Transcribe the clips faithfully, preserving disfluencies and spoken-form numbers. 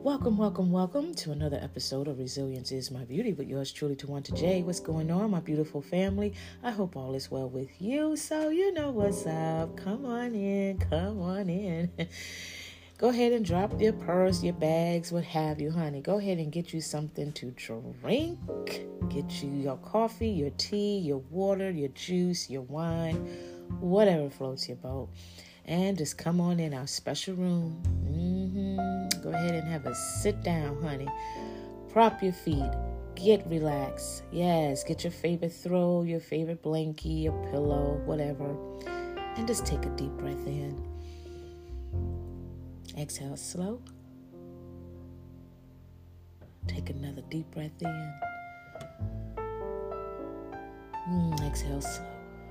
Welcome, welcome, welcome to another episode of Resilience is My Beauty with yours truly, Tawanta J. What's going on, my beautiful family? I hope all is well with you. So you know what's up. Come on in, come on in. Go ahead and drop your purse, your bags, what have you, honey. Go ahead and get you something to drink. Get you your coffee, your tea, your water, your juice, your wine, whatever floats your boat. And just come on in our special room. Mm-hmm. Go ahead and have a sit down, honey. Prop your feet. Get relaxed. Yes, get your favorite throw, your favorite blankie, your pillow, whatever. And just take a deep breath in. Exhale slow. Take another deep breath in. Mm, exhale slow.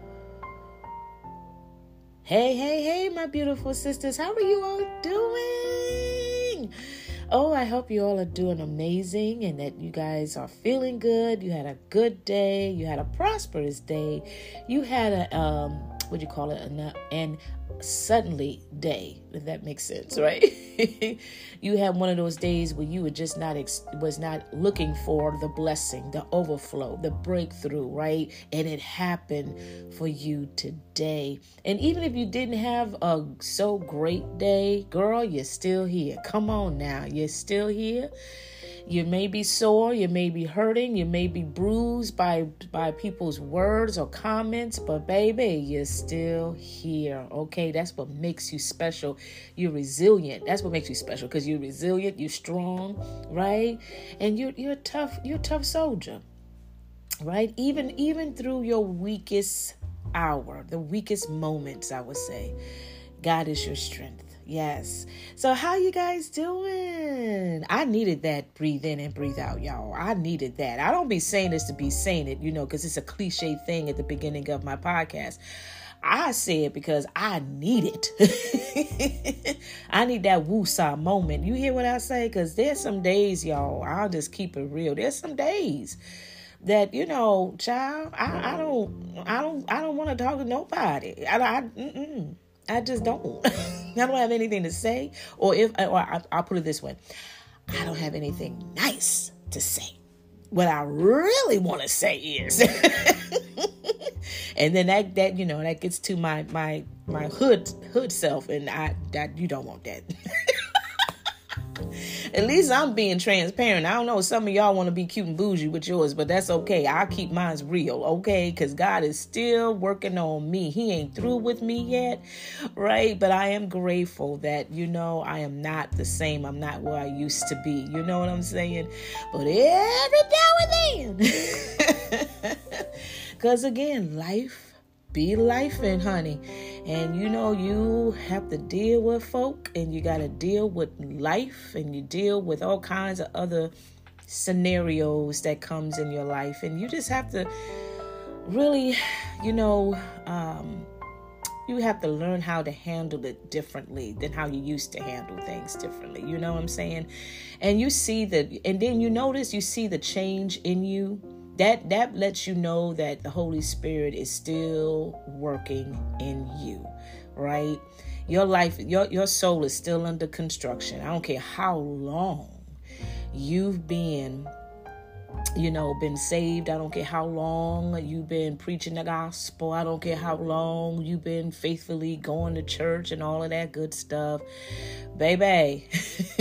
Hey, hey, hey, my beautiful sisters. How are you all doing? Oh, I hope you all are doing amazing and that you guys are feeling good. You had a good day. You had a prosperous day. You had a, um, what do you call it? An, an suddenly day, if that makes sense, right? You had one of those days where you were just not ex- was not looking for the blessing, the overflow, the breakthrough, right? And it happened for you today. And even if you didn't have a so great day, girl, you're still here. Come on now, you're still here. You may be sore, you may be hurting, you may be bruised by, by people's words or comments, but baby, you're still here, okay? That's what makes you special. You're resilient. That's what makes you special, because you're resilient, you're strong, right? And you're you're a tough, you're a tough soldier, right? Even, even through your weakest hour, the weakest moments, I would say, God is your strength. Yes. So how you guys doing? I needed that breathe in and breathe out, y'all. I needed that. I don't be saying this to be saying it, you know, because it's a cliche thing at the beginning of my podcast. I say it because I need it. I need that woo-saw moment. You hear what I say? Because there's some days, y'all, I'll just keep it real. There's some days that, you know, child, I, I don't, I don't, I don't want to talk to nobody. I, I, mm-mm. I just don't. I don't have anything to say. Or if, or I, I'll put it this way. I don't have anything nice to say. What I really want to say is, and then that, that, you know, that gets to my, my, my hood, hood self. And I, that, you don't want that. At least I'm being transparent. I don't know. Some of y'all want to be cute and bougie with yours, but that's okay. I'll keep mine real, okay? Because God is still working on me. He ain't through with me yet, right? But I am grateful that, you know, I am not the same. I'm not where I used to be. You know what I'm saying? But every now and then, because again, life be life-ing, honey. And you know, you have to deal with folk, and you got to deal with life, and you deal with all kinds of other scenarios that comes in your life. And you just have to really, you know, um, you have to learn how to handle it differently than how you used to handle things differently. You know what I'm saying? And you see that, and then you notice, you see the change in you. That that lets you know that the Holy Spirit is still working in you, right? Your life, your, your soul is still under construction. I don't care how long you've been, you know, been saved. I don't care how long you've been preaching the gospel. I don't care how long you've been faithfully going to church and all of that good stuff. Baby,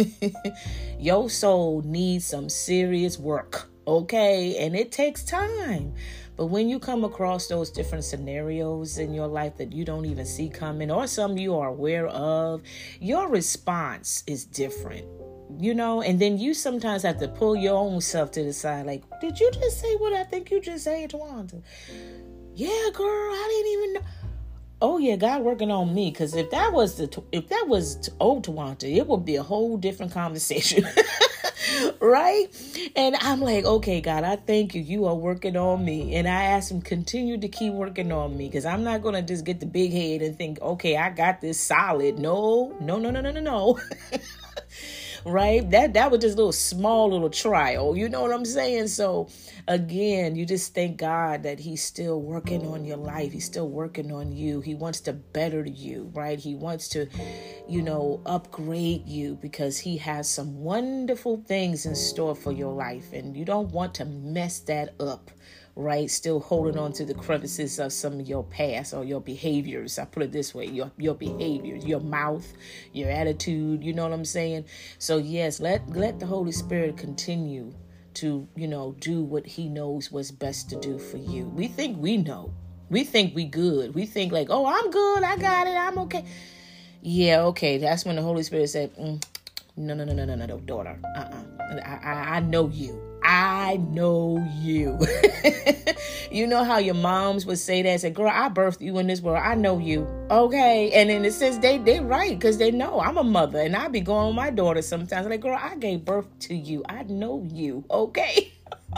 your soul needs some serious work. Okay, and it takes time. But when you come across those different scenarios in your life that you don't even see coming, or some you are aware of, your response is different, you know? And then you sometimes have to pull your own self to the side. Like, did you just say what I think you just said, Tawanta? Yeah, girl, I didn't even know. Oh yeah, God working on me. Because if that was the if that was old Tawanta, it would be a whole different conversation. Right? And I'm like, okay, God, I thank you. You are working on me. And I ask him, continue to keep working on me, because I'm not going to just get the big head and think, okay, I got this solid. No, no, no, no, no, no, no. right? That that was just a little small little trial. You know what I'm saying? So again, you just thank God that he's still working on your life. He's still working on you. He wants to better you, right? He wants to, you know, upgrade you because he has some wonderful things in store for your life. And you don't want to mess that up, right? Still holding on to the crevices of some of your past or your behaviors. I put it this way, your, your behaviors, your mouth, your attitude, you know what I'm saying? So yes, let, let the Holy Spirit continue to, you know, do what he knows what's best to do for you. We think we know. We think we good. We think like, oh, I'm good. I got it. I'm okay. Yeah, okay. That's when the Holy Spirit said, mm, no, no, no, no, no, no, no, daughter. Uh-uh. I, I, I know you. I know you. You know how your moms would say that? Say, girl, I birthed you in this world. I know you. Okay. And in a sense, they, they right. Because they know I'm a mother. And I be going with my daughter sometimes. Like, girl, I gave birth to you. I know you. Okay.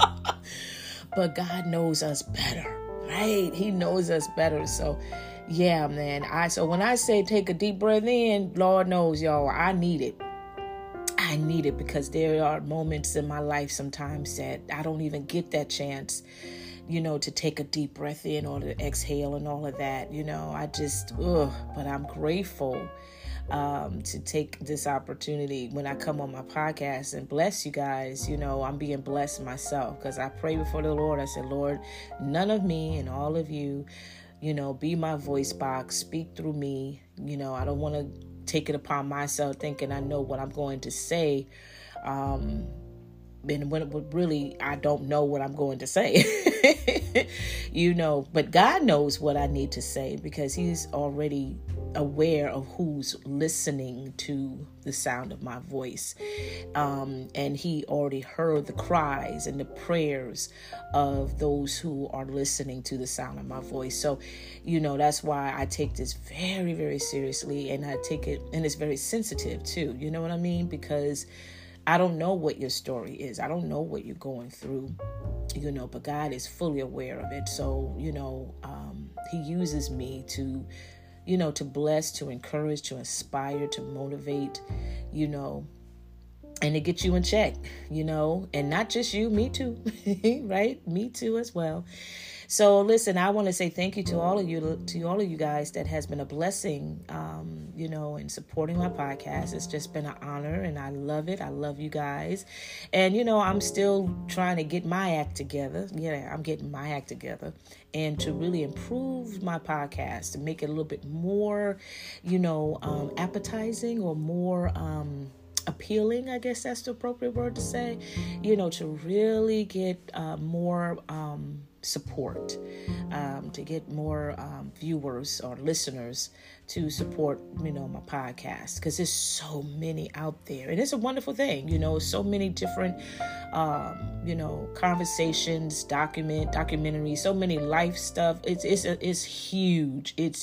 But God knows us better. Right? He knows us better. So, yeah, man. I So when I say take a deep breath in, Lord knows, y'all, I need it. I need it because there are moments in my life sometimes that I don't even get that chance, you know, to take a deep breath in or to exhale and all of that. You know, I just, ugh, but I'm grateful um, to take this opportunity when I come on my podcast and bless you guys. You know, I'm being blessed myself because I pray before the Lord. I said, Lord, none of me and all of you, you know, be my voice box, speak through me. You know, I don't want to take it upon myself thinking I know what I'm going to say. Um, and when it really, I don't know what I'm going to say, you know, but God knows what I need to say because he's already aware of who's listening to the sound of my voice. Um, and he already heard the cries and the prayers of those who are listening to the sound of my voice. So, you know, that's why I take this very, very seriously, and I take it, and it's very sensitive too. You know what I mean? Because I don't know what your story is. I don't know what you're going through, you know, but God is fully aware of it. So, you know, um, he uses me to, you know, to bless, to encourage, to inspire, to motivate, you know, and to get you in check, you know, and not just you, me too, right? Me too as well. So listen, I want to say thank you to all of you, to all of you guys that has been a blessing, um, you know, in supporting my podcast. It's just been an honor and I love it. I love you guys. And, you know, I'm still trying to get my act together. Yeah, I'm getting my act together and to really improve my podcast, to make it a little bit more, you know, um, appetizing or more, um, appealing, I guess that's the appropriate word to say, you know, to really get uh, more um, support, um, to get more um, viewers or listeners to support, you know, my podcast, because there's so many out there. And it's a wonderful thing, you know, so many different, um, you know, conversations, document, documentaries, so many life stuff. It's, it's, it's huge. It's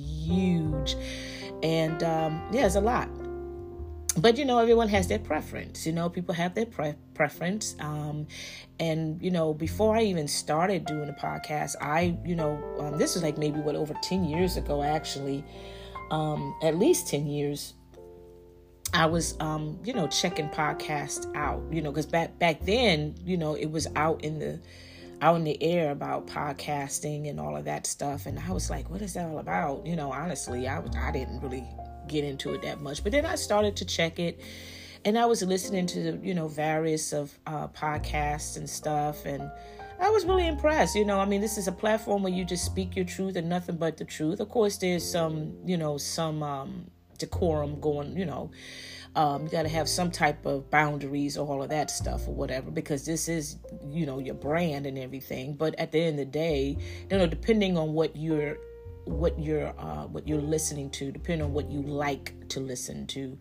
huge. And um, yeah, it's a lot. But, you know, everyone has their preference. You know, people have their pre- preference. Um, and, you know, before I even started doing the podcast, I, you know, um, this was like maybe, what, over ten years ago, actually, um, at least ten years, I was, um, you know, checking podcasts out, you know, because back, back then, you know, it was out in the, out in the air about podcasting and all of that stuff. And I was like, what is that all about? You know, honestly, I was, I didn't really get into it that much, but then I started to check it, and I was listening to, you know, various of uh, podcasts and stuff, and I was really impressed. You know, I mean, this is a platform where you just speak your truth and nothing but the truth. Of course, there's some, you know, some um, decorum going, you know, um, you got to have some type of boundaries or all of that stuff or whatever, because this is, you know, your brand and everything. But at the end of the day, you know, depending on what you're what you're uh what you're listening to, depending on what you like to listen to,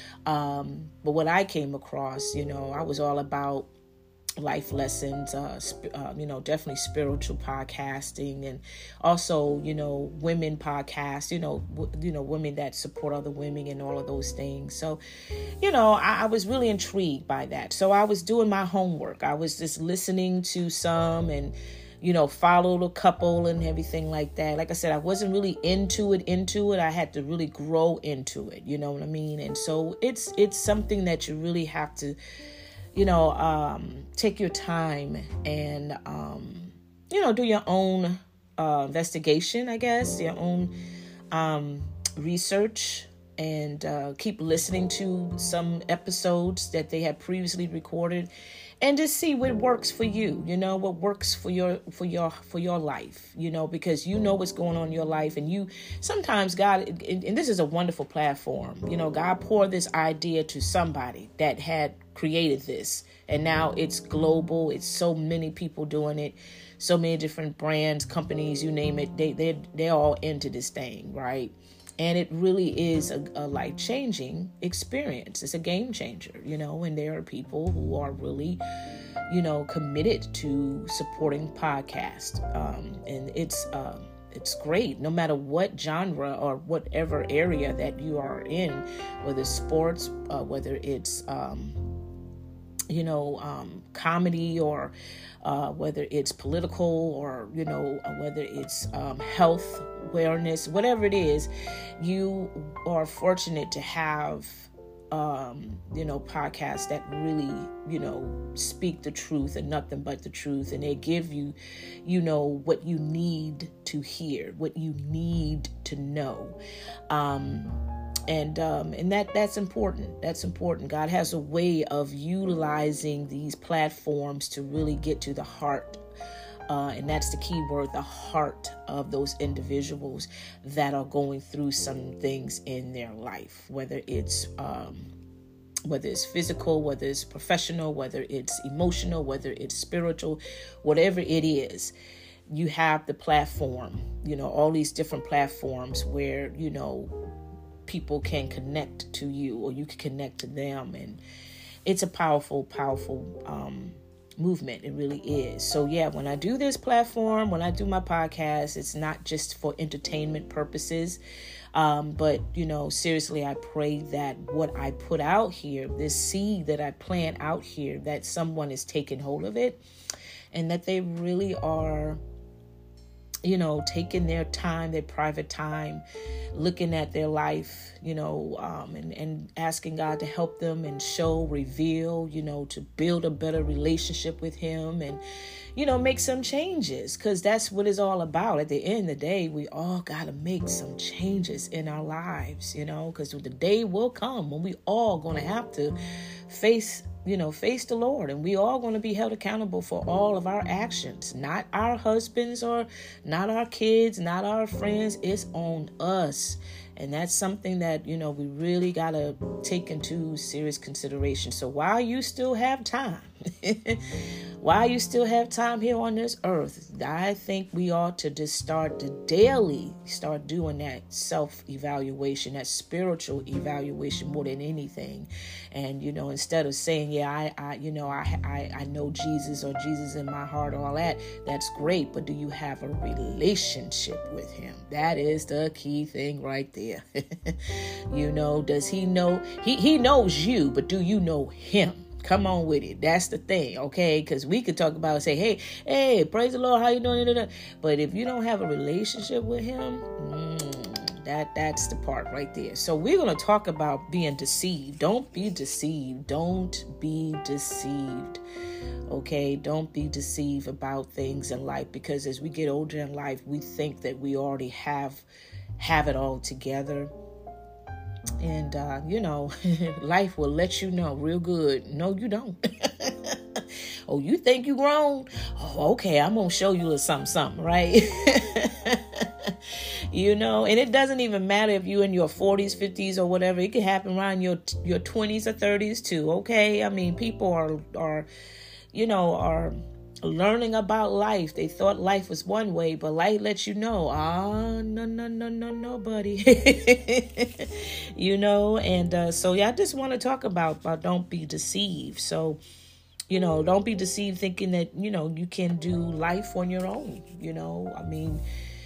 um but what I came across, you know, I was all about life lessons, uh, sp- uh you know, definitely spiritual podcasting, and also, you know, women podcasts, you know, w- you know, women that support other women and all of those things. So, you know, I, I was really intrigued by that. So I was doing my homework. I was just listening to some and, you know, followed a couple and everything like that. Like I said, I wasn't really into it, into it. I had to really grow into it. You know what I mean? And so it's, it's something that you really have to, you know, um, take your time and, um, you know, do your own uh, investigation, I guess, your own um, research, and uh, keep listening to some episodes that they had previously recorded, and just see what works for you, you know, what works for your, for your, for your life, you know, because you know what's going on in your life. And you, sometimes God, and, and this is a wonderful platform, you know, God poured this idea to somebody that had created this, and now it's global. It's so many people doing it, so many different brands, companies, you name it. They, they, they're all into this thing, right? And it really is a, a life-changing experience. It's a game changer, you know, and there are people who are really, you know, committed to supporting podcasts. Um, and it's uh, it's great, no matter what genre or whatever area that you are in, whether it's sports, uh, whether it's, um, you know, um, comedy, or uh, whether it's political, or, you know, whether it's um, health, awareness, whatever it is, you are fortunate to have, um, you know, podcasts that really, you know, speak the truth and nothing but the truth. And they give you, you know, what you need to hear, what you need to know. Um, And um, and that that's important. That's important. God has a way of utilizing these platforms to really get to the heart. Uh, and that's the key word, the heart of those individuals that are going through some things in their life, whether it's um, whether it's physical, whether it's professional, whether it's emotional, whether it's spiritual, whatever it is. You have the platform, you know, all these different platforms where, you know, people can connect to you, or you can connect to them. And it's a powerful, powerful um, movement. It really is. So yeah, when I do this platform, when I do my podcast, it's not just for entertainment purposes. Um, but, you know, seriously, I pray that what I put out here, this seed that I plant out here, that someone is taking hold of it, and that they really are, you know, taking their time, their private time, looking at their life, you know, um, and, and asking God to help them and show, reveal, you know, to build a better relationship with Him, and, you know, make some changes, because that's what it's all about. At the end of the day, we all got to make some changes in our lives, you know, because the day will come when we all going to have to face you know, face the Lord, and we all going to be held accountable for all of our actions, not our husbands, or not our kids, not our friends. It's on us. And that's something that, you know, we really got to take into serious consideration. So while you still have time, while you still have time here on this earth, I think we ought to just start to daily start doing that self-evaluation, that spiritual evaluation more than anything. And, you know, instead of saying, yeah, I, I you know, I, I, I know Jesus, or Jesus in my heart, or all that, that's great. But do you have a relationship with Him? That is the key thing right there. You know, does He know? He, he knows you, but do you know Him? Come on with it. That's the thing, okay? Because we could talk about and say, hey, hey, praise the Lord, how you doing? But if you don't have a relationship with Him, mm, that that's the part right there. So we're going to talk about being deceived. Don't be deceived. Don't be deceived. Okay, don't be deceived about things in life, because as we get older in life, we think that we already have have it all together. And, uh, you know, life will let you know real good. No, you don't. Oh, you think you grown? Oh, okay, I'm going to show you a something, something, right? You know, and it doesn't even matter if you're in your forties, fifties, or whatever. It can happen around your your twenties or thirties too, okay? I mean, people are, are you know, are learning about life. They thought life was one way, but life lets you know, ah, no, no, no, no, no, buddy. You know, and uh, so, yeah, I just want to talk about, about don't be deceived. So, you know, don't be deceived thinking that, you know, you can do life on your own. You know, I mean,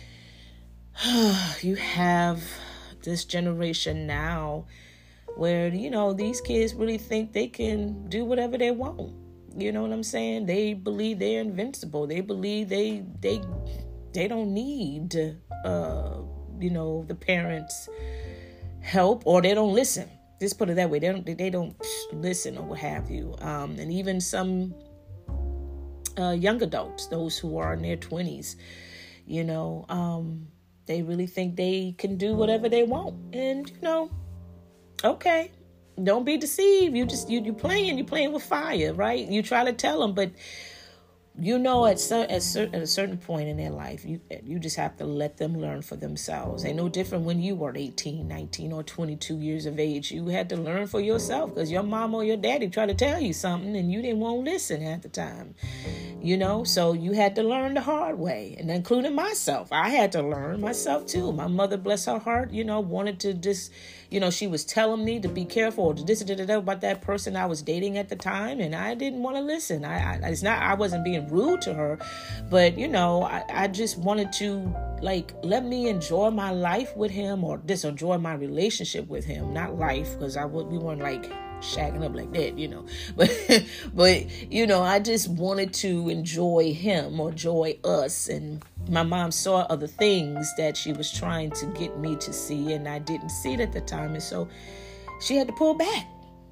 you have this generation now where, you know, these kids really think they can do whatever they want. You know what I'm saying? They believe they're invincible. They believe they they they don't need uh you know the parents' help, or they don't listen. Just put it that way. They don't they don't listen or what have you. Um, and even some uh, young adults, those who are in their twenties, you know, um, they really think they can do whatever they want. And you know, okay. Don't be deceived. You just, you, you playing, you playing with fire, right? You try to tell them, but you know, at, cer- at, cer- at a certain point in their life, you you just have to let them learn for themselves. Ain't no different when you were eighteen, nineteen, or twenty-two years of age. You had to learn for yourself because your mom or your daddy tried to tell you something and you didn't want to listen at the time. You know, so you had to learn the hard way, and including myself. I had to learn myself too. My mother, bless her heart, you know, wanted to just, you know, she was telling me to be careful or to this, da, da, da, about that person I was dating at the time, and I didn't want to listen. I, I it's not, I wasn't being rude to her, but you know, I, I just wanted to like let me enjoy my life with him, or just enjoy my relationship with him, not life, because I would we weren't like shacking up like that, you know, but but you know, I just wanted to enjoy him or enjoy us. And my mom saw other things that she was trying to get me to see, and I didn't see it at the time, and so she had to pull back.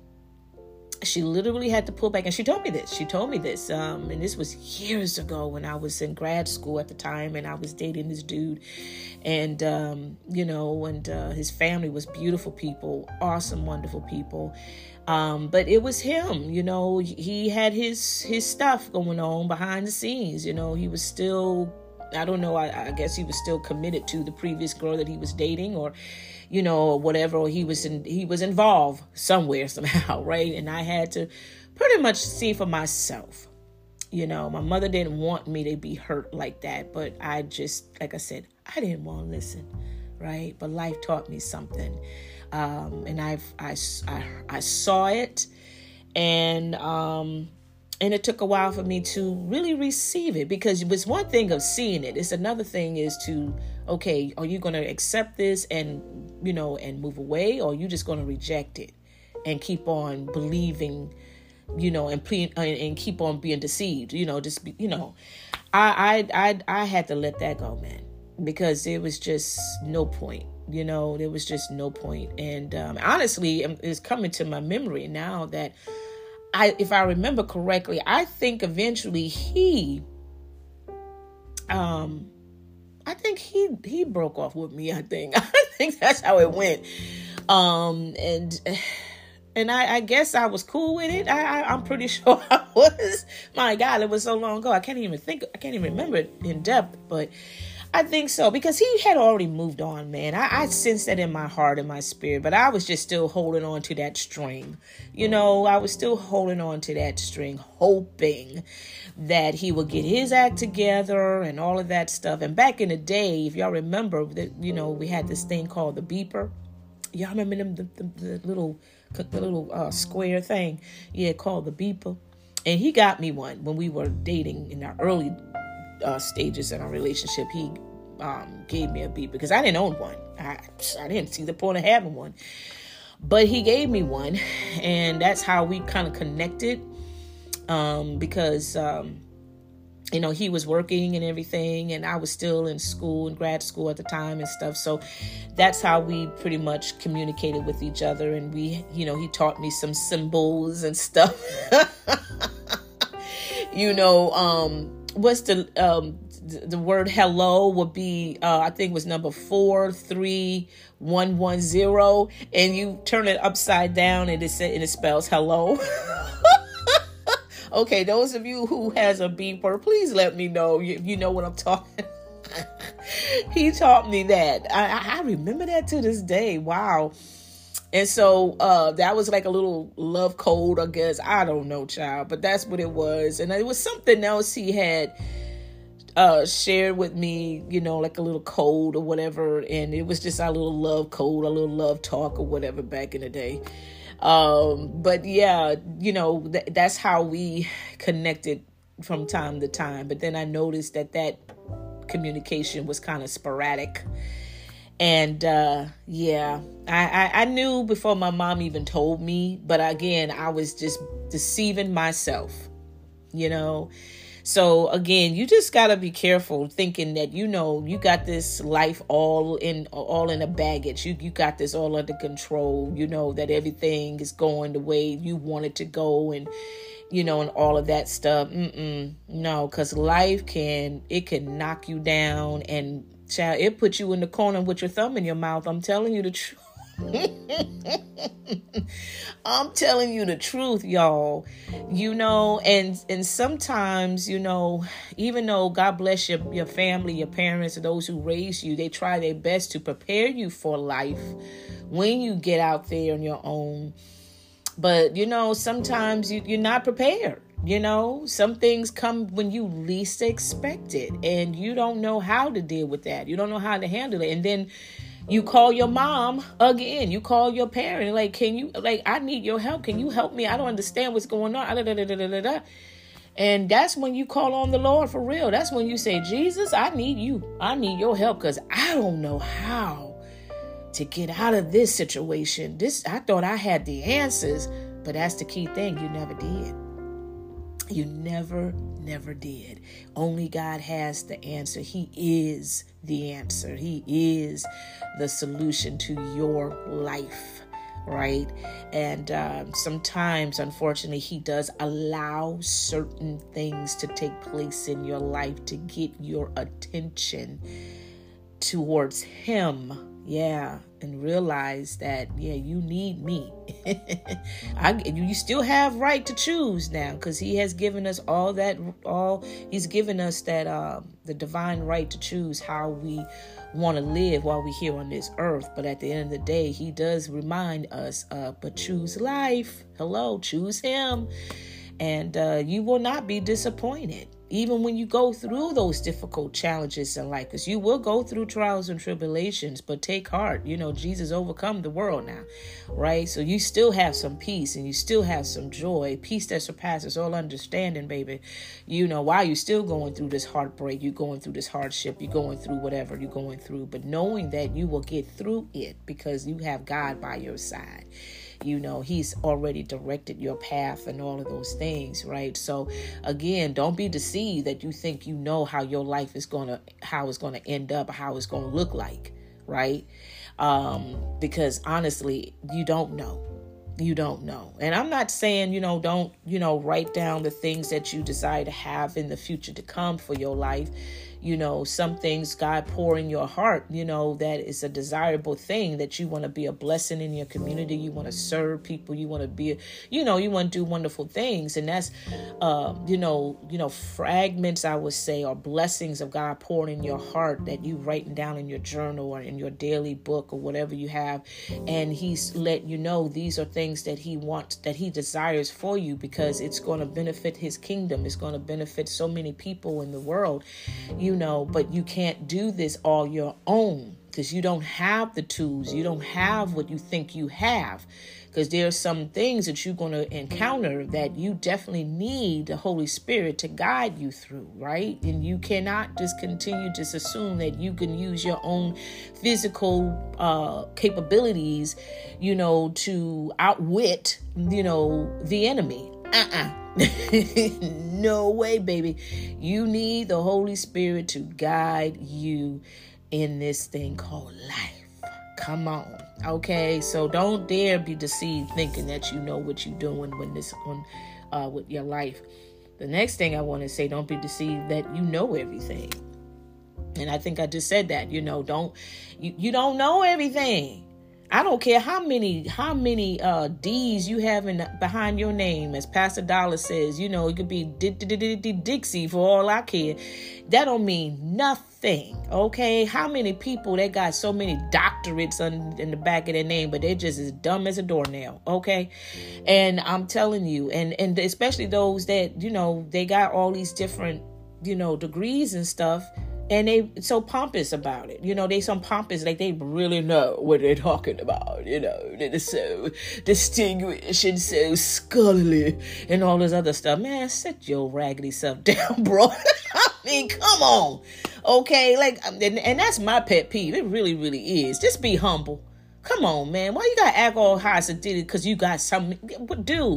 She literally had to pull back, and she told me this. She told me this, um, and this was years ago when I was in grad school at the time, and I was dating this dude, and um, you know, and uh, his family was beautiful people, awesome, wonderful people. Um, but it was him, you know, he had his, his stuff going on behind the scenes. You know, he was still, I don't know, I, I guess he was still committed to the previous girl that he was dating, or, you know, or whatever, or he was in, he was involved somewhere, somehow, right? And I had to pretty much see for myself. You know, my mother didn't want me to be hurt like that, but I just, like I said, I didn't want to listen, right? But life taught me something. Um, and I've, I, I, I saw it, and, um, and it took a while for me to really receive it, because it was one thing of seeing it. It's another thing is to, okay, are you going to accept this and, you know, and move away, or are you just going to reject it and keep on believing, you know, and, pre- and keep on being deceived, you know, just, be, you know, I, I, I, I had to let that go, man, because it was just no point. You know, there was just no point. And um, honestly, it's coming to my memory now that I, if I remember correctly, I think eventually he, um, I think he, he broke off with me. I think, I think that's how it went. Um, and, and I, I guess I was cool with it. I, I, I'm pretty sure I was. My God, it was so long ago. I can't even think, I can't even remember it in depth, but I think so, because he had already moved on, man. I, I sensed that in my heart and my spirit, but I was just still holding on to that string. You know, I was still holding on to that string, hoping that he would get his act together and all of that stuff. And back in the day, if y'all remember, that you know, we had this thing called the beeper. Y'all remember them, the, the, the little, the little uh, square thing? Yeah, called the beeper. And he got me one when we were dating in our early Uh, stages in our relationship. He um, gave me a beat because I didn't own one. I, I didn't see the point of having one, but he gave me one, and that's how we kind of connected. Um, because um, you know, he was working and everything, and I was still in school, in grad school at the time and stuff. So that's how we pretty much communicated with each other. And we, you know, he taught me some symbols and stuff. you know, um, what's the um the word hello would be uh I think it was number four three one one zero, and you turn it upside down and it said and it spells hello. Okay, those of you who has a beeper, please let me know you, you know what I'm talking. He taught me that. I, I remember that to this day. Wow. And so uh, that was like a little love code, I guess. I don't know, child, but that's what it was. And it was something else he had uh, shared with me, you know, like a little code or whatever. And it was just our little love code, a little love talk or whatever back in the day. Um, but yeah, you know, th- that's how we connected from time to time. But then I noticed that that communication was kind of sporadic. And, uh, yeah, I, I, I knew before my mom even told me, but again, I was just deceiving myself. you know? So again, you just got to be careful thinking that, you know, you got this life all in all in a baggage. You you got this all under control, you know, that everything is going the way you want it to go, and, you know, and all of that stuff. Mm-mm, no, because life can, it can knock you down, and child, it put you in the corner with your thumb in your mouth. I'm telling you the truth. I'm telling you the truth, y'all. You know, and and sometimes, you know, even though God bless your, your family, your parents, and those who raised you, they try their best to prepare you for life when you get out there on your own. But, you know, sometimes you, you're not prepared. You know, some things come when you least expect it, and you don't know how to deal with that. You don't know how to handle it. And then you call your mom again. You call your parent, like, can you, like, I need your help. Can you help me? I don't understand what's going on. Da, da, da, da, da, da. And that's when you call on the Lord for real. That's when you say, Jesus, I need you. I need your help, because I don't know how to get out of this situation. This, I thought I had the answers, but that's the key thing. You never did. You never, never did. Only God has the answer. He is the answer. He is the solution to your life, right? And um, sometimes, unfortunately, he does allow certain things to take place in your life to get your attention towards him. Yeah, and realize that, yeah, you need me. I, you still have right to choose now, because he has given us all that, all he's given us that, uh, the divine right to choose how we want to live while we're here on this earth. But at the end of the day, he does remind us, uh, but choose life. Hello, choose him. And uh, you will not be disappointed, even when you go through those difficult challenges in life, because you will go through trials and tribulations, but take heart. You know, Jesus overcome the world now, right? So you still have some peace, and you still have some joy, peace that surpasses all understanding, baby. You know, while you're still going through this heartbreak, you're going through this hardship, you're going through whatever you're going through, but knowing that you will get through it because you have God by your side. You know, he's already directed your path and all of those things, right? So again, don't be deceived that you think you know how your life is going to, how it's going to end up, how it's going to look like, right? Um, because honestly, you don't know. You don't know. And I'm not saying, you know, don't, you know, write down the things that you desire to have in the future to come for your life. You know, some things God pour in your heart, you know, that is a desirable thing, that you want to be a blessing in your community. You want to serve people. You want to be, you know, you want to do wonderful things. And that's, uh, you know, you know, fragments, I would say, or blessings of God pouring in your heart that you writing down in your journal or in your daily book or whatever you have. And he's let you know these are things that he wants, that he desires for you, because it's going to benefit his kingdom. It's going to benefit so many people in the world. You know, but you can't do this all your own, because you don't have the tools. You don't have what you think you have, because there are some things that you're going to encounter that you definitely need the Holy Spirit to guide you through, right? And you cannot just continue to assume that you can use your own physical uh, capabilities, you know, to outwit, you know, the enemy. Uh-uh. No way, baby. You need the Holy Spirit to guide you in this thing called life. Come on. Okay, so don't dare be deceived thinking that you know what you're doing when this on uh, with your life. The next thing I want to say, don't be deceived that you know everything. And I think I just said that, you know, don't you, you don't know everything. I don't care how many how many uh, D's you have in behind your name, as Pastor Dollar says. You know, it could be Dixie for all I care. That don't mean nothing, okay? How many people that got so many doctorates on, in the back of their name, but they're just as dumb as a doornail, okay? And I'm telling you, and and especially those that, you know, they got all these different, you know, degrees and stuff. And they so pompous about it. You know, they so pompous, like they really know what they're talking about. You know, they're so distinguished and so scholarly and all this other stuff. Man, sit your raggedy self down, bro. I mean, come on. Okay, like, and, and that's my pet peeve. It really, really is. Just be humble. Come on, man. Why you gotta act all high and did it because you got something? But dude,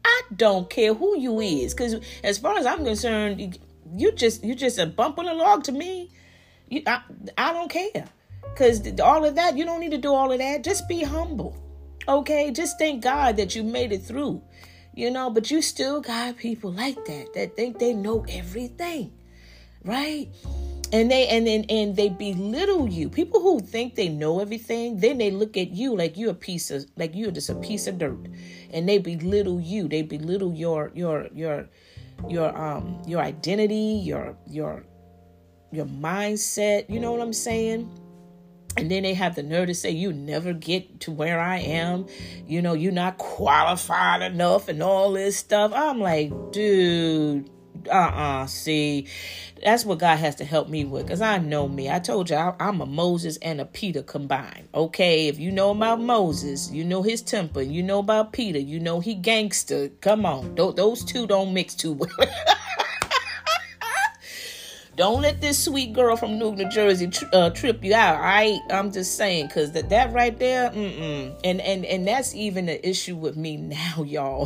I don't care who you is, because as far as I'm concerned, you just you just a bump on the log to me. You, I, I don't care, because all of that, you don't need to do all of that. Just be humble, okay? Just thank God that you made it through, you know. But you still got people like that that think they know everything, right? And they and then and they belittle you. People who think they know everything, then they look at you like you're a piece of like you're just a piece of dirt, and they belittle you. They belittle your your your your um your identity, your your your mindset. You know what I'm saying? And then they have the nerve to say you never get to where I am. You know, you're not qualified enough and all this stuff. I'm like, dude. Uh-uh, see, that's what God has to help me with, because I know me. I told you I, I'm a Moses and a Peter combined, okay? If you know about Moses, you know his temper. You know about Peter, you know he gangster. Come on, Th- those two don't mix too well. Don't let this sweet girl from Newark, New Jersey tri- uh, trip you out, all right? I'm just saying, because that, that right there, mm-mm. And, and, and that's even an issue with me now, y'all.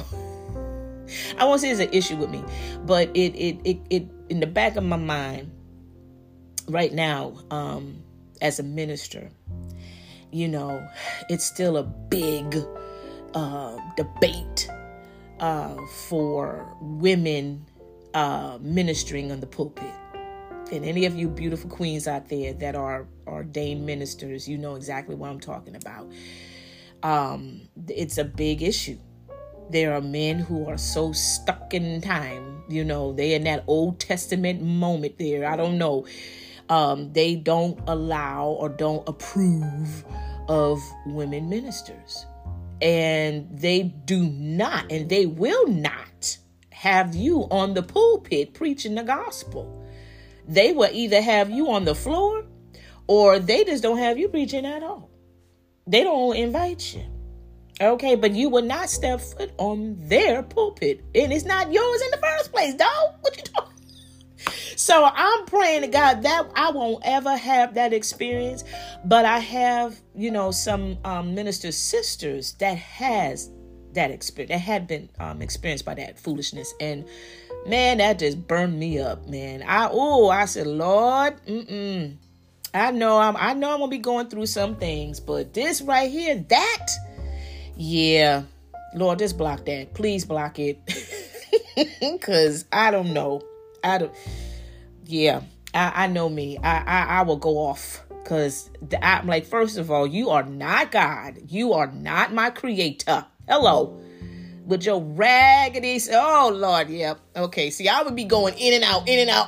I won't say it's an issue with me, but it, it, it, it, in the back of my mind right now, um, as a minister, you know, it's still a big, uh, debate, uh, for women, uh, ministering on the pulpit. And any of you beautiful queens out there that are ordained ministers, you know exactly what I'm talking about. Um, it's a big issue. There are men who are so stuck in time, you know, they in that Old Testament moment there. I don't know. Um, they don't allow or don't approve of women ministers. And they do not, and they will not have you on the pulpit preaching the gospel. They will either have you on the floor, or they just don't have you preaching at all. They don't invite you. Okay, but you will not step foot on their pulpit, and it's not yours in the first place, dog. What you talking? So I'm praying to God that I won't ever have that experience, but I have, you know, some um, minister sisters that has that experience, that had been um, experienced by that foolishness, and man, that just burned me up, man. I oh, I said, Lord, mm-mm. I know I'm, I know I'm gonna be going through some things, but this right here, that. Yeah, Lord, just block that. Please block it. Because I don't know. I don't. Yeah, I, I know me. I, I, I will go off. Because I'm like, first of all, you are not God. You are not my creator. Hello. With your raggedy. Oh, Lord. Yep. Yeah. Okay. See, I would be going in and out, in and out.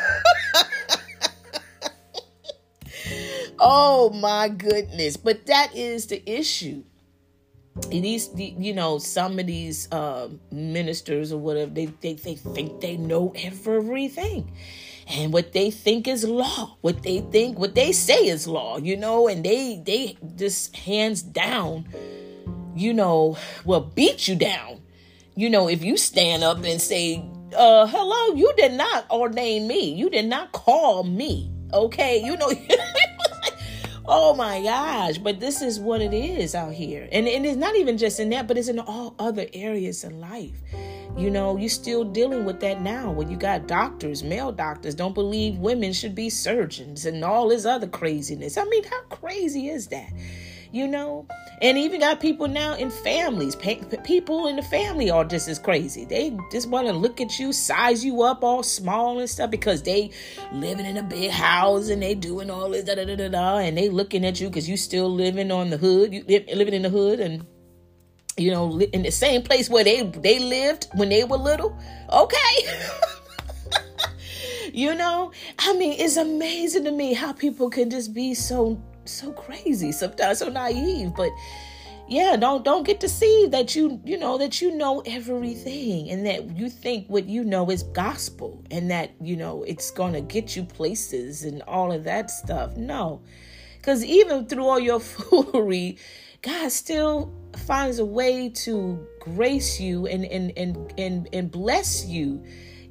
Oh, my goodness. But that is the issue. These, you know, some of these uh, ministers or whatever, they, they they think they know everything, and what they think is law, what they think, what they say is law, you know, and they they just hands down, you know, will beat you down, you know, if you stand up and say, uh, hello, you did not ordain me, you did not call me, okay, you know. Oh my gosh, but this is what it is out here. And, and it's not even just in that, but it's in all other areas in life. You know, you're still dealing with that now when you got doctors, male doctors, don't believe women should be surgeons and all this other craziness. I mean, how crazy is that? You know, and even got people now in families. People in the family are just as crazy. They just want to look at you, size you up all small and stuff because they living in a big house and they doing all this da da da da da, and they looking at you because you still living on the hood, you live, living in the hood, and you know, in the same place where they they lived when they were little. Okay. You know, I mean, it's amazing to me how people can just be so. so crazy sometimes, so naive. But yeah, don't don't get deceived that you you know that you know everything and that you think what you know is gospel and that you know it's gonna get you places and all of that stuff. No, because even through all your foolery, God still finds a way to grace you and and and and, and bless you.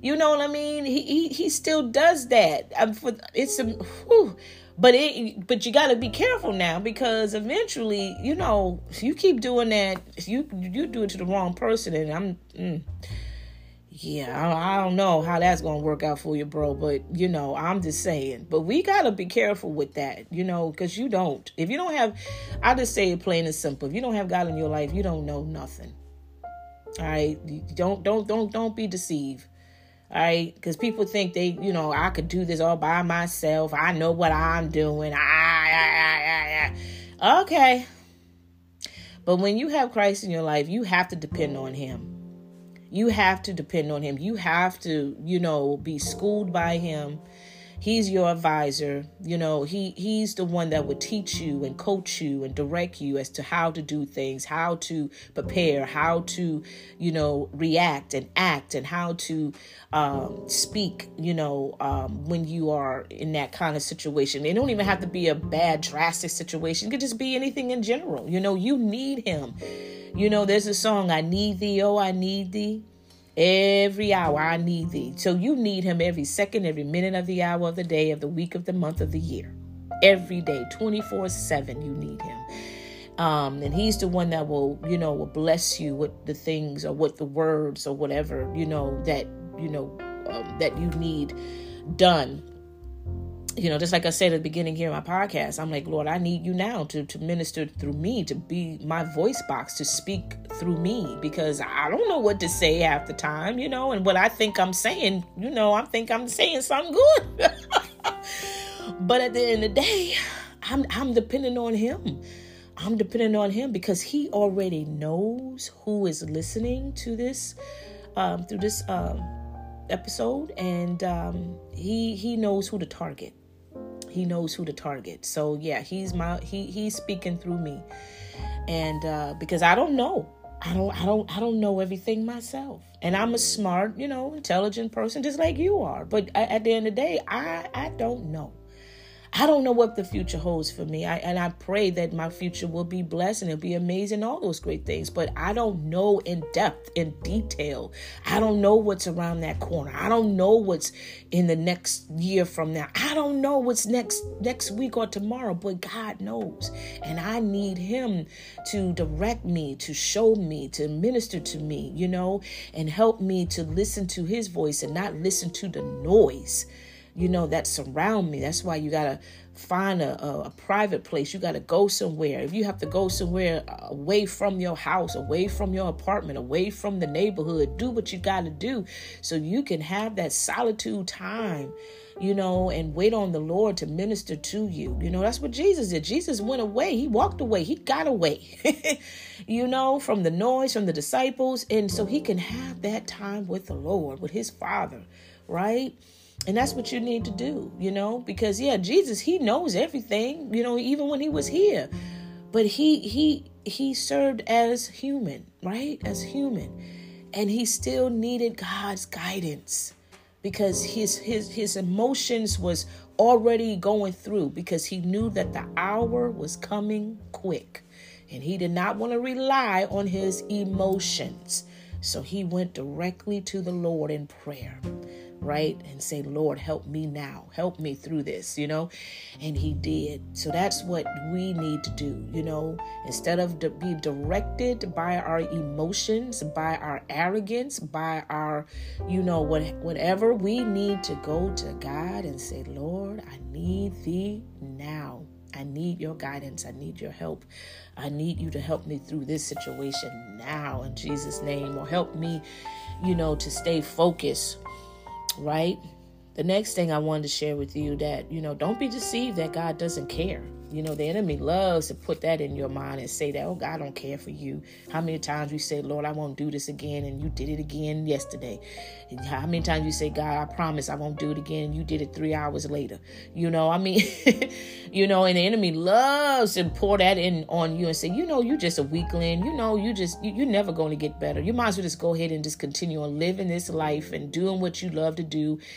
You know what I mean? He he, he still does that. Um, for, it's a, whew. But it, but you got to be careful now, because eventually, you know, if you keep doing that, you you do it to the wrong person, and I'm, mm, yeah, I, I don't know how that's gonna work out for you, bro. But you know, I'm just saying. But we gotta be careful with that, you know, because you don't. If you don't have, I just say it plain and simple. If you don't have God in your life, you don't know nothing. All right, don't don't don't don't be deceived. All right, because people think they, you know, I could do this all by myself. I know what I'm doing. I, I, I, I. Okay. But when you have Christ in your life, you have to depend on him. You have to depend on him. You have to, you know, be schooled by him. He's your advisor. You know, he he's the one that would teach you and coach you and direct you as to how to do things, how to prepare, how to, you know, react and act, and how to um, speak, you know, um, when you are in that kind of situation. It don't even have to be a bad, drastic situation. It could just be anything in general. You know, you need him. You know, there's a song, I need thee, oh, I need thee. Every hour I need thee. So you need him every second, every minute of the hour of the day, of the week, of the month, of the year. Every day, twenty-four seven, you need him. Um, and he's the one that will, you know, will bless you with the things or with the words or whatever, you know, that, you know, um, that you need done. You know, just like I said at the beginning here of my podcast, I'm like, Lord, I need you now to, to minister through me, to be my voice box, to speak through me, because I don't know what to say half the time, you know, and what I think I'm saying, you know, I think I'm saying something good. But at the end of the day, I'm, I'm depending on him. I'm depending on him because he already knows who is listening to this, um, through this um, episode. And um, he he knows who to target. He knows who to target. So yeah, he's my he he's speaking through me, and uh, because I don't know, I don't I don't I don't know everything myself, and I'm a smart, you know, intelligent person just like you are. But at the end of the day, I I don't know. I don't know what the future holds for me. I, and I pray that my future will be blessed and it'll be amazing, all those great things. But I don't know in depth, in detail. I don't know what's around that corner. I don't know what's in the next year from now. I don't know what's next next week or tomorrow, but God knows. And I need him to direct me, to show me, to minister to me, you know, and help me to listen to his voice and not listen to the noise, you know, that surround me. That's why you got to find a, a, a private place. You got to go somewhere. If you have to go somewhere away from your house, away from your apartment, away from the neighborhood, do what you got to do so you can have that solitude time, you know, and wait on the Lord to minister to you. You know, that's what Jesus did. Jesus went away. He walked away. He got away, you know, from the noise, from the disciples. And so he can have that time with the Lord, with his Father, right? And that's what you need to do, you know, because, yeah, Jesus, he knows everything, you know, even when he was here. But he he he served as human, right? As human. And he still needed God's guidance because his his his emotions was already going through, because he knew that the hour was coming quick. And he did not want to rely on his emotions. So he went directly to the Lord in prayer, right? And say, Lord, help me now. Help me through this, you know? And he did. So that's what we need to do, you know? Instead of to be directed by our emotions, by our arrogance, by our, you know, what, whatever, we need to go to God and say, Lord, I need thee now. I need your guidance. I need your help. I need you to help me through this situation now in Jesus' name, or help me, you know, to stay focused, right? The next thing I wanted to share with you that, you know, don't be deceived that God doesn't care. You know, the enemy loves to put that in your mind and say that, oh, God don't care for you. How many times we say, Lord, I won't do this again, and you did it again yesterday? And how many times you say, God, I promise I won't do it again, and you did it three hours later? You know, I mean, you know, and the enemy loves to pour that in on you and say, you know, you're just a weakling. You know, you just, you, you're never going to get better. You might as well just go ahead and just continue on living this life and doing what you love to do, and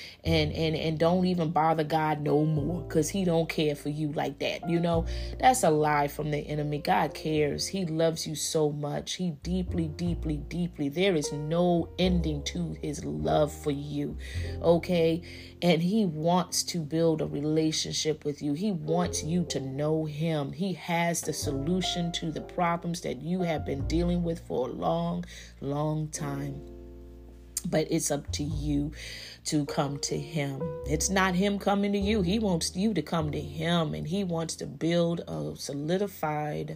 and, and, and don't even bother God no more because he don't care for you like that. You know, that's a lie from the enemy. God cares. He loves you so much. He deeply, deeply, deeply. There is no ending to his love for you. Okay. And he wants to build a relationship with you. He wants you to know him. He has the solution to the problems that you have been dealing with for a long, long time. But it's up to you to come to him. It's not him coming to you. He wants you to come to him, and he wants to build a solidified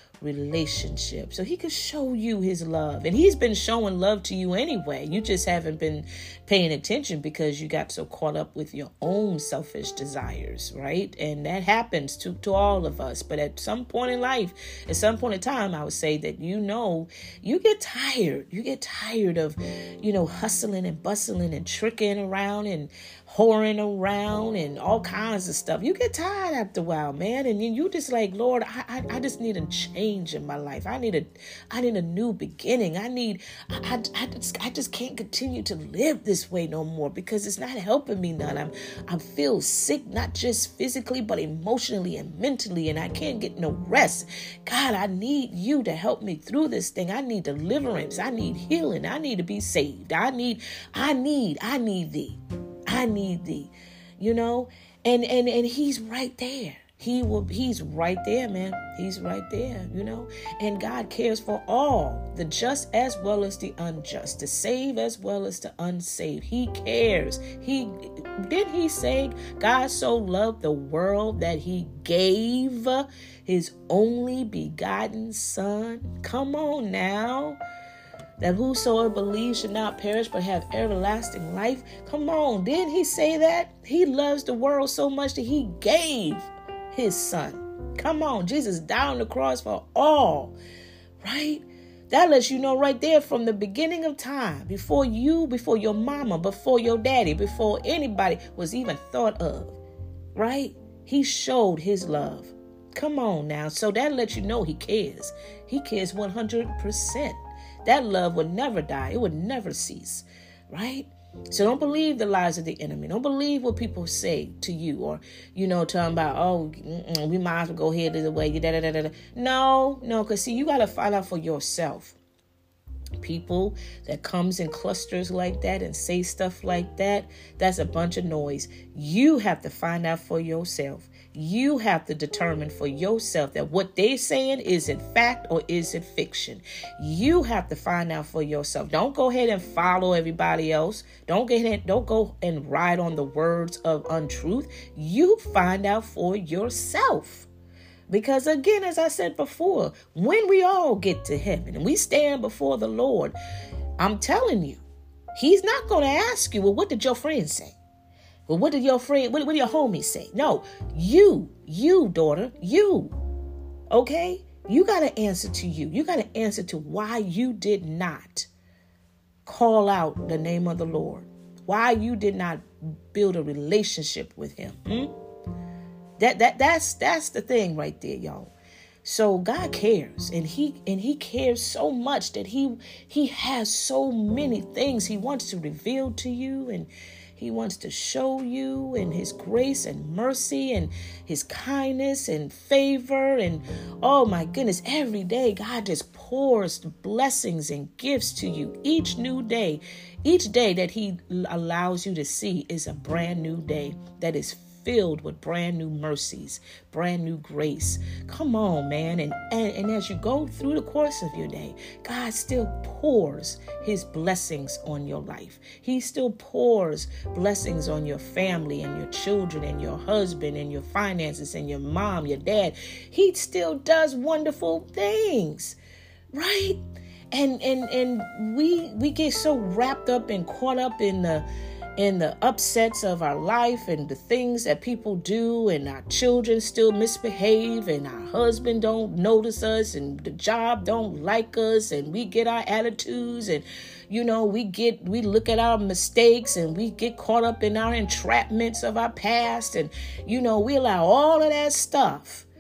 relationship so he can show you his love. And he's been showing love to you anyway. You just haven't been paying attention because you got so caught up with your own selfish desires, right? And that happens to, to all of us. But at some point in life, at some point in time, I would say that, you know, you get tired. You get tired of, you know, hustling and bustling and tricking around and whoring around and all kinds of stuff. You get tired after a while, man. And then you just like, Lord, I, I, I just need a change in my life. I need a, I need a new beginning. I need, I, I, I, just, I just can't continue to live this way no more because it's not helping me none. I'm, I feel sick, not just physically, but emotionally and mentally, and I can't get no rest. God, I need you to help me through this thing. I need deliverance. I need healing. I need to be saved. I need, I need, I need thee. I need thee, you know, and, and, and he's right there. He will, he's right there, man. He's right there, you know, and God cares for all, the just as well as the unjust, the saved as well as the unsaved. He cares. He, did he say God so loved the world that he gave his only begotten son? Come on now. That whosoever believes should not perish but have everlasting life. Come on, didn't he say that? He loves the world so much that he gave his son. Come on, Jesus died on the cross for all, right? That lets you know right there from the beginning of time, before you, before your mama, before your daddy, before anybody was even thought of, right? He showed his love. Come on now. So that lets you know he cares. He cares one hundred percent. That love would never die. It would never cease, right? So don't believe the lies of the enemy. Don't believe what people say to you, or, you know, talking about, oh, we might have to go here the way. Da, da, da, da. No, no, because see, you got to find out for yourself. People that comes in clusters like that and say stuff like that, that's a bunch of noise. You have to find out for yourself. You have to determine for yourself that what they're saying is it fact or is it fiction. You have to find out for yourself. Don't go ahead and follow everybody else. Don't get ahead, don't go and ride on the words of untruth. You find out for yourself. Because again, as I said before, when we all get to heaven and we stand before the Lord, I'm telling you, he's not going to ask you, well, what did your friend say? Well, what did your friend, what, what did your homie say? No, you, you, daughter, you, okay? You got to answer to you. You got to answer to why you did not call out the name of the Lord, why you did not build a relationship with him. Hmm? That that that's that's the thing right there, y'all. So God cares, and he and he cares so much that he he has so many things he wants to reveal to you, and he wants to show you, and his grace and mercy and his kindness and favor, and oh my goodness, every day God just pours blessings and gifts to you each new day. Each day that he allows you to see is a brand new day that is filled with brand new mercies, brand new grace. Come on, man. And, and, and as you go through the course of your day, God still pours his blessings on your life. He still pours blessings on your family and your children and your husband and your finances and your mom, your dad. He still does wonderful things, right? And and and we we get so wrapped up and caught up in the in the upsets of our life and the things that people do, and our children still misbehave, and our husband don't notice us, and the job don't like us, and we get our attitudes, and you know we get we look at our mistakes, and we get caught up in our entrapments of our past, and you know we allow all of that stuff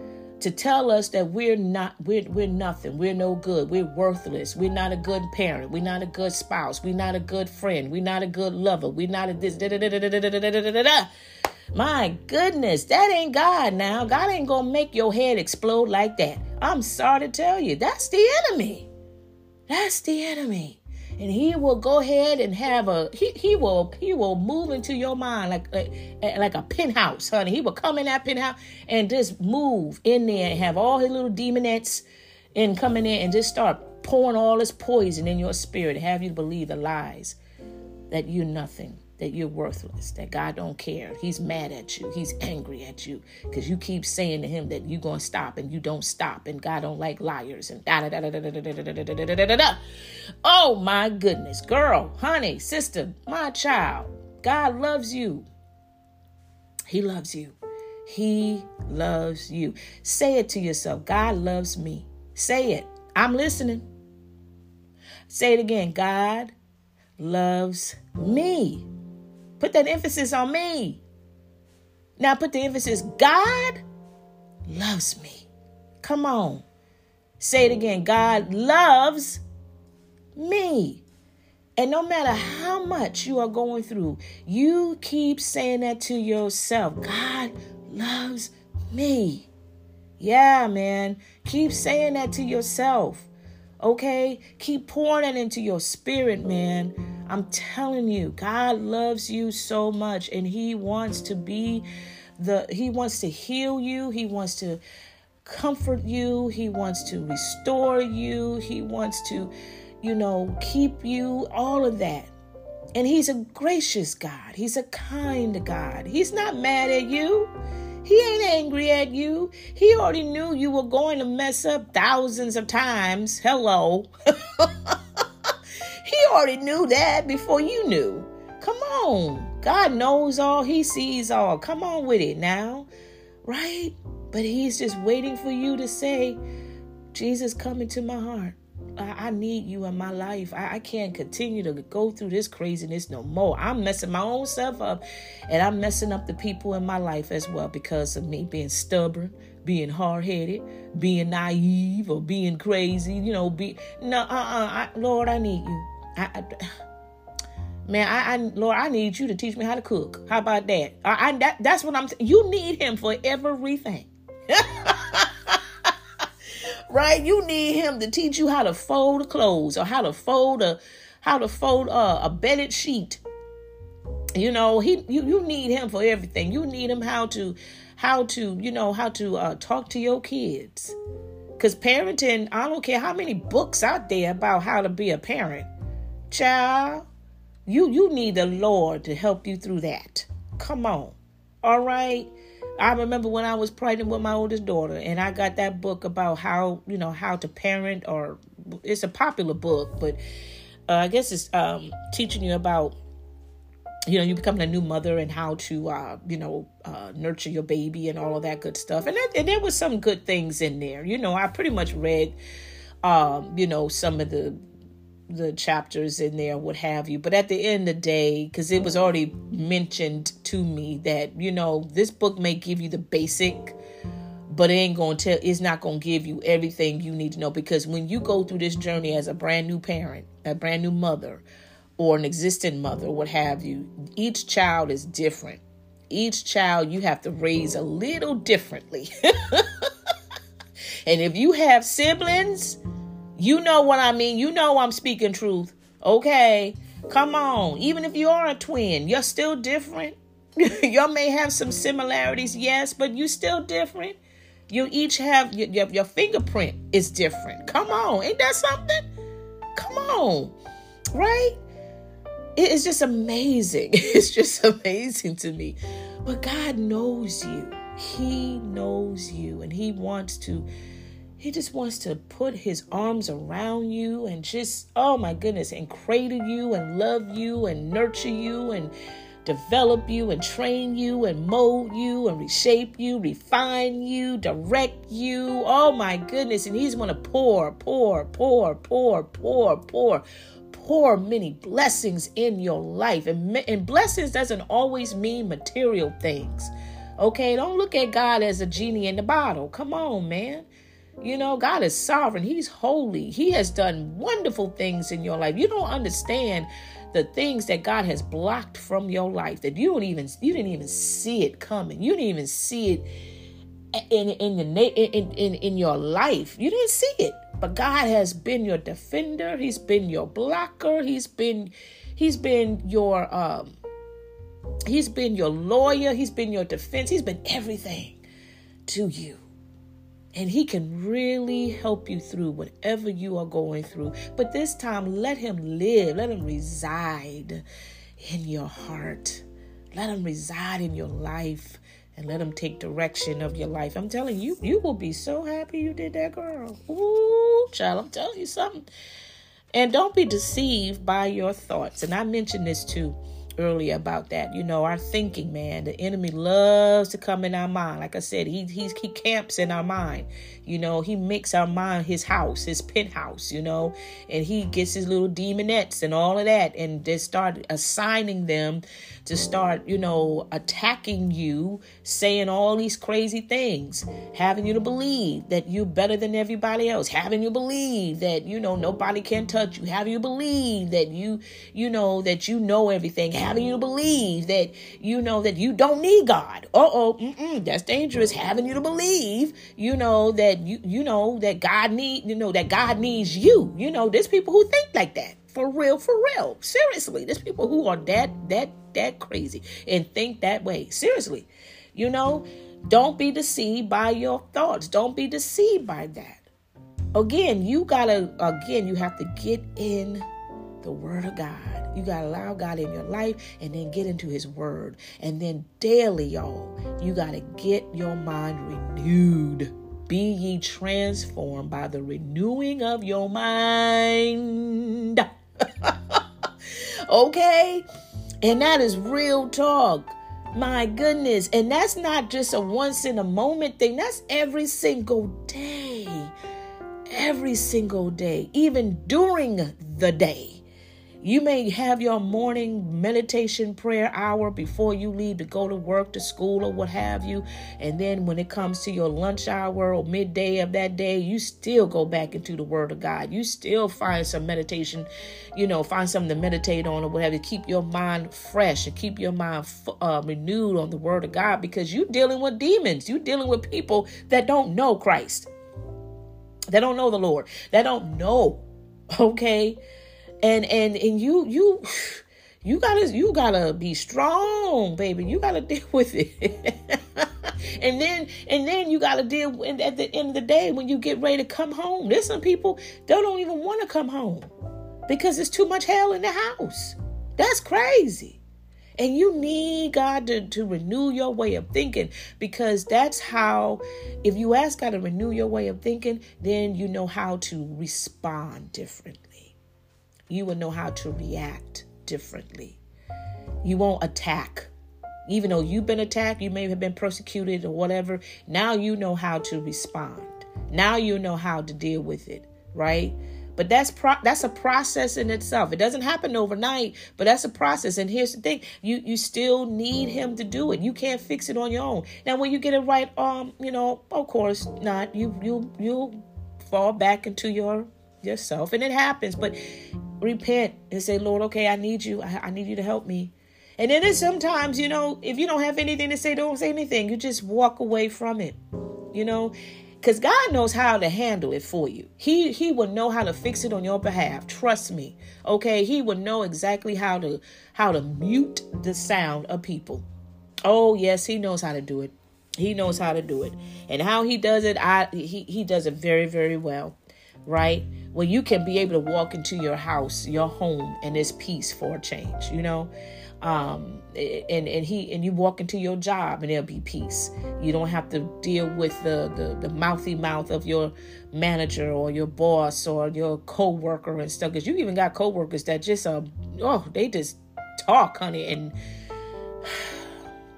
to tell us that we're not, we're, we're nothing. We're no good. We're worthless. We're not a good parent. We're not a good spouse. We're not a good friend. We're not a good lover. We're not a this. Da, da, da, da, da, da, da, da, da. My goodness, that ain't God now. God ain't going to make your head explode like that. I'm sorry to tell you, that's the enemy. That's the enemy. And he will go ahead and have a, he, he will, he will move into your mind like, like, like a penthouse, honey. He will come in that penthouse and just move in there and have all his little demonettes and come in there and just start pouring all this poison in your spirit, have you believe the lies that you're nothing, that you're worthless, that God don't care. He's mad at you. He's angry at you because you keep saying to him that you're going to stop and you don't stop and God don't like liars and da da da da da da da da da da da da da. Oh my goodness, girl, honey, sister, my child, God loves you. He loves you. He loves you. Say it to yourself. God loves me. Say it. I'm listening. Say it again. God loves me. Put that emphasis on me. Now put the emphasis, God loves me. Come on. Say it again. God loves me. And no matter how much you are going through, you keep saying that to yourself. God loves me. Yeah, man. Keep saying that to yourself. Okay? Keep pouring it into your spirit, man. I'm telling you, God loves you so much, and he wants to be the, he wants to heal you. He wants to comfort you. He wants to restore you. He wants to, you know, keep you, all of that. And he's a gracious God. He's a kind God. He's not mad at you. He ain't angry at you. He already knew you were going to mess up thousands of times. Hello. He already knew that before you knew. Come on. God knows all. He sees all. Come on with it now. Right? But he's just waiting for you to say, Jesus, come into my heart. I, I need you in my life. I, I can't continue to go through this craziness no more. I'm messing my own self up, and I'm messing up the people in my life as well because of me being stubborn, being hard-headed, being naive, or being crazy. You know, be no, uh, uh, I, Lord, I need you. I, I, man, I, I, Lord, I need you to teach me how to cook. How about that? I, I that, that's what I'm. You need him for everything. Right? You need him to teach you how to fold clothes or how to fold a, how to fold a, a bedded sheet. You know, he, you, you need him for everything. You need him how to, how to, you know, how to uh, talk to your kids. Because parenting, I don't care how many books out there about how to be a parent. Child, you, you need the Lord to help you through that. Come on. All right. I remember when I was pregnant with my oldest daughter and I got that book about how, you know, how to parent, or it's a popular book, but uh, I guess it's um, teaching you about, you know, you becoming a new mother and how to, uh, you know, uh, nurture your baby and all of that good stuff. And, that, and there was some good things in there. You know, I pretty much read, um, you know, some of the the chapters in there, what have you. But at the end of the day, because it was already mentioned to me that, you know, this book may give you the basic, but it ain't going to tell, it's not going to give you everything you need to know. Because when you go through this journey as a brand new parent, a brand new mother, or an existing mother, what have you, each child is different. Each child you have to raise a little differently. And if you have siblings, you know what I mean. You know I'm speaking truth. Okay. Come on. Even if you are a twin, you're still different. You may have some similarities, yes, but you're still different. You each have, your, your, your fingerprint is different. Come on. Ain't that something? Come on. Right? It is just amazing. It's just amazing to me. But God knows you. He knows you, and he wants to He just wants to put his arms around you and just, oh my goodness, and cradle you and love you and nurture you and develop you and train you and mold you and reshape you, refine you, direct you. Oh my goodness. And he's going to pour, pour, pour, pour, pour, pour, pour many blessings in your life. And, and blessings doesn't always mean material things. Okay, don't look at God as a genie in the bottle. Come on, man. You know, God is sovereign. He's holy. He has done wonderful things in your life. You don't understand the things that God has blocked from your life that you don't even you didn't even see it coming. You didn't even see it in in the in, in in your life. You didn't see it. But God has been your defender. He's been your blocker. He's been he's been your um he's been your lawyer. He's been your defense. He's been everything to you. And he can really help you through whatever you are going through. But this time, let him live. Let him reside in your heart. Let him reside in your life. And let him take direction of your life. I'm telling you, you will be so happy you did that, girl. Ooh, child, I'm telling you something. And don't be deceived by your thoughts. And I mentioned this too earlier about that. You know, our thinking, man, the enemy loves to come in our mind. Like I said, he he's, he camps in our mind. You know, he makes our mind his house, his penthouse, you know, and he gets his little demonettes and all of that and they start assigning them to start, you know, attacking you, saying all these crazy things, having you to believe that you're better than everybody else, having you believe that, you know, nobody can touch you, having you believe that you, you know, that you know everything, having you to believe that, you know, that you don't need God. Uh-oh, mm-mm, that's dangerous. Having you to believe, you know, that you, you know, that God need, you know, that God needs you. You know, there's people who think like that. For real, for real. Seriously, there's people who are that, that, that crazy and think that way. Seriously, you know, don't be deceived by your thoughts. Don't be deceived by that. Again, you gotta, again, you have to get in the word of God. You gotta allow God in your life and then get into his word. And then daily, y'all, you gotta get your mind renewed. Be ye transformed by the renewing of your mind. Okay? And that is real talk. My goodness. And that's not just a once in a moment thing. That's every single day. Every single day. Even during the day. You may have your morning meditation prayer hour before you leave to go to work, to school, or what have you. And then when it comes to your lunch hour or midday of that day, you still go back into the word of God. You still find some meditation, you know, find something to meditate on or whatever, to keep your mind fresh and keep your mind uh, renewed on the word of God, because you're dealing with demons. You're dealing with people that don't know Christ. That don't know the Lord. That don't know. Okay. And, and, and you, you, you gotta, you gotta be strong, baby. You gotta deal with it. and then, and then you gotta deal with, at the end of the day, when you get ready to come home, there's some people that don't even want to come home because there's too much hell in the house. That's crazy. And you need God to, to renew your way of thinking, because that's how, if you ask God to renew your way of thinking, then you know how to respond differently. You will know how to react differently. You won't attack. Even though you've been attacked, you may have been persecuted or whatever. Now you know how to respond. Now you know how to deal with it, right? But that's pro- that's a process in itself. It doesn't happen overnight, but that's a process. And here's the thing. You you still need him to do it. You can't fix it on your own. Now, when you get it right, um, you know, of course not. You you you'll fall back into your yourself, and it happens. But repent and say, Lord, okay, I need you. I, I need you to help me. And then there's sometimes, you know, if you don't have anything to say, don't say anything. You just walk away from it, you know, because God knows how to handle it for you. He he will know how to fix it on your behalf. Trust me. Okay. He will know exactly how to how to mute the sound of people. Oh, yes, he knows how to do it. He knows how to do it. And how he does it, I he, he does it very, very well. Right? Well, you can be able to walk into your house, your home, and there's peace for a change, you know? Um, and, and he, and you walk into your job and there'll be peace. You don't have to deal with the, the, the mouthy mouth of your manager or your boss or your coworker and stuff. Cause you even got coworkers that just, uh, oh, they just talk, honey. And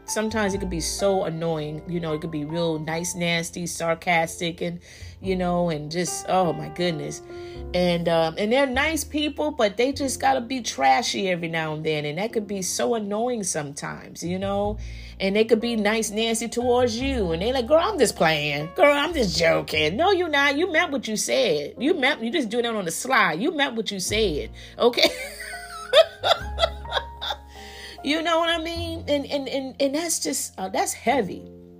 sometimes it could be so annoying. You know, it could be real nice, nasty, sarcastic, and, you know, and just, oh my goodness. And, um, and they're nice people, but they just gotta be trashy every now and then. And that could be so annoying sometimes, you know, and they could be nice, nasty towards you. And they're like, girl, I'm just playing. Girl, I'm just joking. No, you're not. You meant what you said. You meant, you just doing that on the slide. You meant what you said. Okay. You know what I mean? And, and, and, and that's just, uh, that's heavy.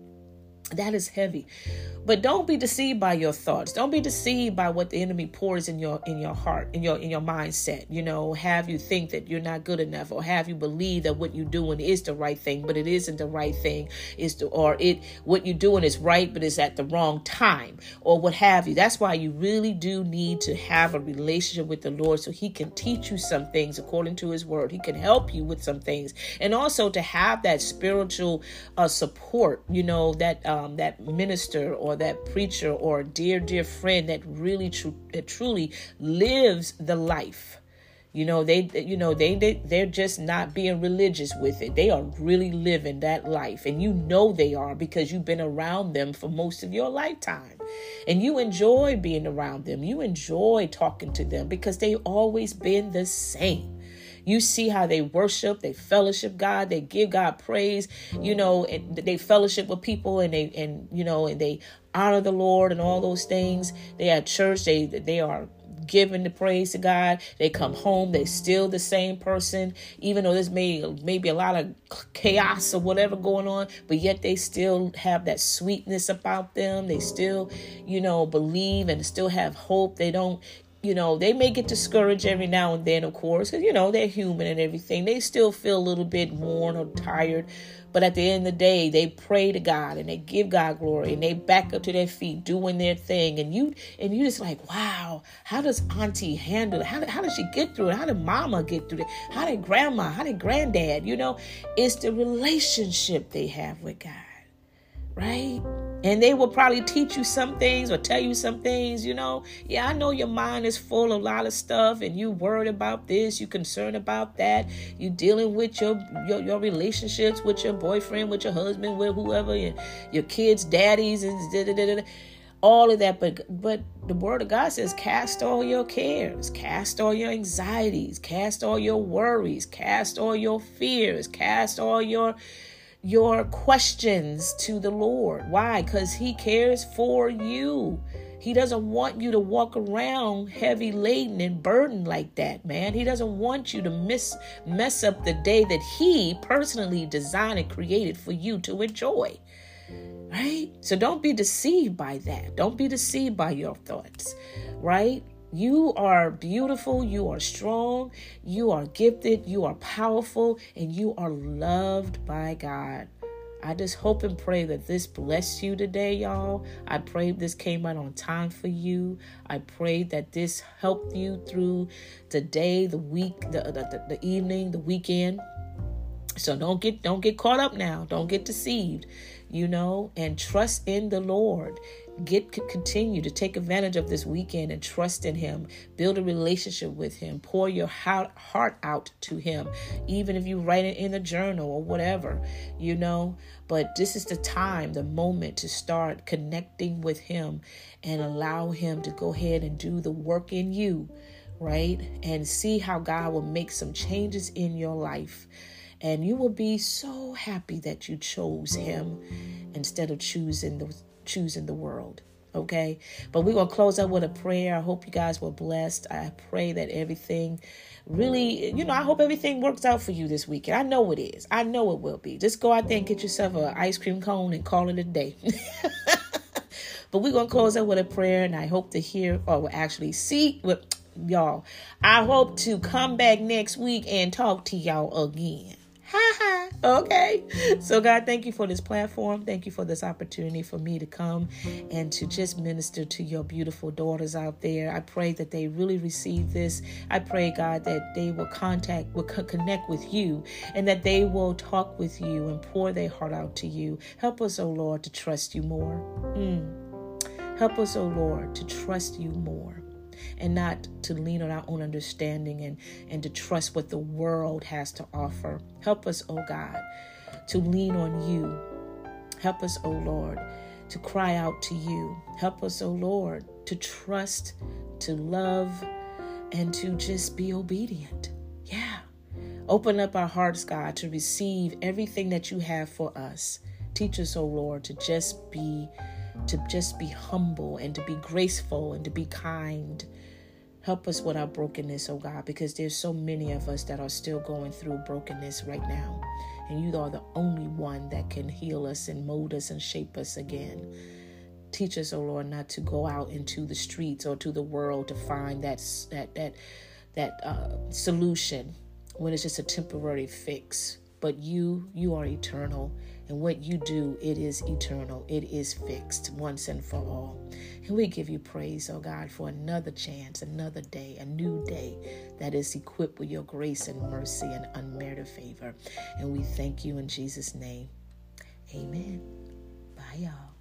That is heavy. But don't be deceived by your thoughts. Don't be deceived by what the enemy pours in your in your heart, in your in your mindset. You know, have you think that you're not good enough, or have you believe that what you're doing is the right thing, but it isn't the right thing, is the, or it what you're doing is right, but it's at the wrong time, or what have you. That's why you really do need to have a relationship with the Lord, so He can teach you some things according to His word. He can help you with some things, and also to have that spiritual uh, support. You know, that um, that minister or that preacher or dear, dear friend that really tr- that truly lives the life. You know, they, you know, they, they, they're just not being religious with it. They are really living that life. And you know they are, because you've been around them for most of your lifetime. And you enjoy being around them. You enjoy talking to them because they've always been the same. You see how they worship, they fellowship God, they give God praise, you know, and they fellowship with people, and they, and, you know, and they honor the Lord and all those things. They at church, they, they are giving the praise to God. They come home, they still the same person, even though there's may maybe a lot of chaos or whatever going on, but yet they still have that sweetness about them. They still, you know, believe and still have hope. They don't, you know, they may get discouraged every now and then, of course, because, you know, they're human and everything. They still feel a little bit worn or tired. But at the end of the day, they pray to God and they give God glory and they back up to their feet doing their thing. And you and you just like, wow, how does Auntie handle it? How, how does she get through it? How did Mama get through it? How did Grandma? How did Granddad? You know, it's the relationship they have with God. Right? And they will probably teach you some things or tell you some things, you know. Yeah, I know your mind is full of a lot of stuff and you worried about this, you concerned about that. You dealing with your, your, your relationships with your boyfriend, with your husband, with whoever, and your kids' daddies, and da, da, da, da, all of that. But, but the word of God says, cast all your cares, cast all your anxieties, cast all your worries, cast all your fears, cast all your your questions to the Lord. Why? Because He cares for you. He doesn't want you to walk around heavy laden and burdened like that, man. He doesn't want you to miss mess up the day that He personally designed and created for you to enjoy. Right? So don't be deceived by that. Don't be deceived by your thoughts. Right? You are beautiful, you are strong, you are gifted, you are powerful, and you are loved by God. I just hope and pray that this blessed you today, y'all. I pray this came out on time for you. I pray that this helped you through the day, the week, the, the, the, the evening, the weekend. So don't get don't get caught up now. Don't get deceived, you know, and trust in the Lord. Get continue to take advantage of this weekend and trust in Him. Build a relationship with Him. Pour your heart out to Him, even if you write it in a journal or whatever, you know. But this is the time, the moment to start connecting with Him and allow Him to go ahead and do the work in you, right? And see how God will make some changes in your life. And you will be so happy that you chose Him instead of choosing the choosing the world. Okay. But we're going to close out with a prayer. I hope you guys were blessed. I pray that everything really, you know, I hope everything works out for you this weekend. I know it is. I know it will be. Just go out there and get yourself an ice cream cone and call it a day. But we're going to close out with a prayer. And I hope to hear, or actually see with y'all. I hope to come back next week and talk to y'all again. Ha ha. Okay. So God, thank you for this platform. Thank you for this opportunity for me to come and to just minister to your beautiful daughters out there. I pray that they really receive this. I pray, God, that they will contact, will co- connect with you, and that they will talk with you and pour their heart out to you. Help us, oh Lord, to trust you more. Mm. Help us, oh Lord, to trust you more. And not to lean on our own understanding and, and to trust what the world has to offer. Help us, oh God, to lean on you. Help us, O Lord, to cry out to you. Help us, O Lord, to trust, to love, and to just be obedient. Yeah. Open up our hearts, God, to receive everything that you have for us. Teach us, O Lord, to just be, to just be humble and to be graceful and to be kind. Help us with our brokenness, oh God, because there's so many of us that are still going through brokenness right now. And you are the only one that can heal us and mold us and shape us again. Teach us, oh Lord, not to go out into the streets or to the world to find that that that that uh, solution when it's just a temporary fix. But you, you are eternal. And what you do, it is eternal. It is fixed once and for all. And we give you praise, oh God, for another chance, another day, a new day that is equipped with your grace and mercy and unmerited favor. And we thank you in Jesus' name. Amen. Bye, y'all.